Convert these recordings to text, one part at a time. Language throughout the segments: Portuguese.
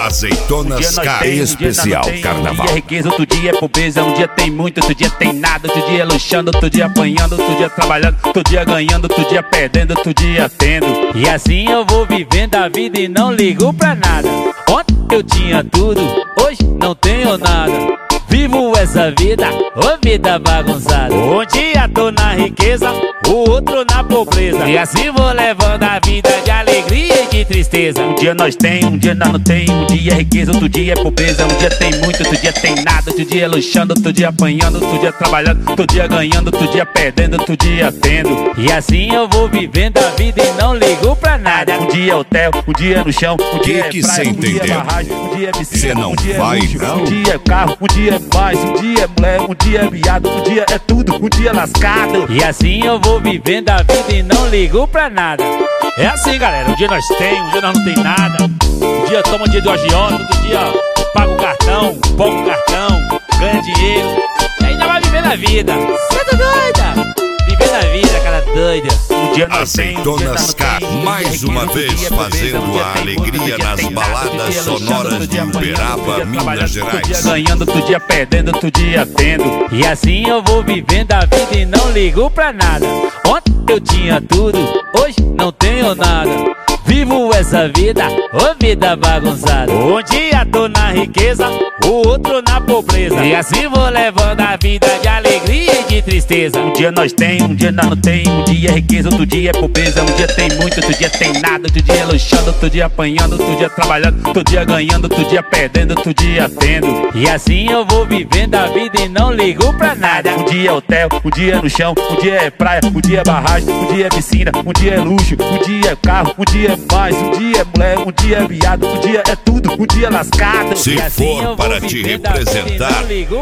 Azeitonas K especial carnaval. Um dia é riqueza, outro dia é pobreza. Um dia tem muito, outro dia tem nada. Outro dia é luxando, outro dia apanhando. Outro dia trabalhando, outro dia ganhando. Outro dia perdendo, outro dia tendo. E assim eu vou vivendo a vida e não ligo pra nada. Ontem eu tinha tudo, hoje não tenho nada. Vivo essa vida, ô vida bagunçada. Um dia tô na riqueza, o outro na pobreza. E assim vou levando a vida de alegria e de tristeza. Um dia nós tem, um dia nós não tem. Um dia é riqueza, outro dia é pobreza. Um dia tem muito, outro dia tem nada. Outro dia luxando, outro dia apanhando. Outro dia trabalhando, outro dia ganhando. Outro dia perdendo, outro dia tendo. E assim eu vou vivendo a vida e não ligo pra nada. Um dia é hotel, um dia é no chão. Um dia é praia, um dia é barragem. Um dia é piscina, um dia é luxo. Um dia é carro, um dia é mais, um dia é mulher, um dia é viado, um dia é tudo, um dia é lascado. E assim eu vou vivendo a vida e não ligo pra nada. É assim, galera, um dia nós tem, um dia nós não tem nada. Um dia toma um dia de agiota, outro dia paga o cartão, poupa o cartão, ganha dinheiro. E ainda vai vivendo a vida. Você tá doida? Vivendo a vida, cara doida. Um dia nós Azeitonas K, mais uma vez fazendo a alegria nas baladas sonoras de Uberaba, Minas Gerais. Outro dia ganhando, outro dia perdendo, outro dia tendo. E assim eu vou vivendo a vida e não ligo pra nada. Ontem eu tinha tudo, hoje não tenho nada. Vivo essa vida, ô vida bagunçada. Um dia tô na riqueza, o outro na pobreza. E assim vou levando a vida de alegria e de tristeza. Um dia nós tem, um dia nós não tem. Um dia é riqueza, outro dia é pobreza. Um dia tem muito, outro dia tem nada. Outro dia é luxando, outro dia apanhando. Outro dia trabalhando, outro dia ganhando. Outro dia perdendo, outro dia tendo. E assim eu vou vivendo a vida e não ligo pra nada. Um dia é hotel, um dia é no chão. Um dia é praia, um dia é barragem. Um dia é piscina, um dia é luxo. Um dia é carro, um dia é mais, um dia é mulher, um dia é viado, um dia é tudo, um dia lascado. Se assim for para te representar,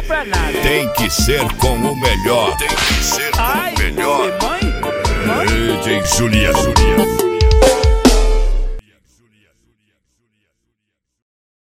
tem que ser com o melhor. Tem que ser com o melhor. Mãe? DJ Juliazinho.